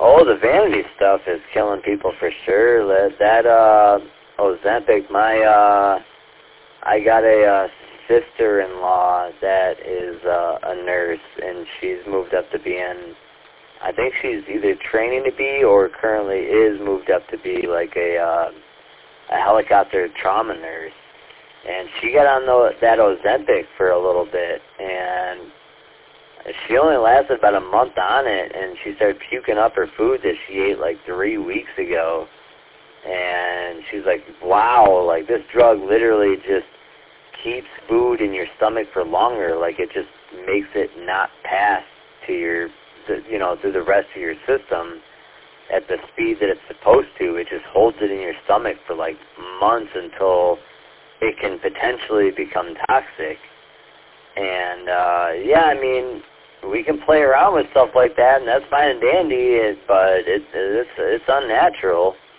Oh, the vanity stuff is killing people for sure. Ozempic, I got a sister-in-law that is a nurse, and she's moved up to being, I think she's either training to be or currently is moved up to be like a helicopter trauma nurse. And she got on that Ozempic for a little bit, and she only lasted about a month on it, and she started puking up her food that she ate like 3 weeks ago. And she's like, wow, like this drug literally just keeps food in your stomach for longer. Like it just makes it not pass to through the rest of your system at the speed that it's supposed to. It just holds it in your stomach for like months until it can potentially become toxic. And yeah, I mean, we can play around with stuff like that, and that's fine and dandy, but it's unnatural.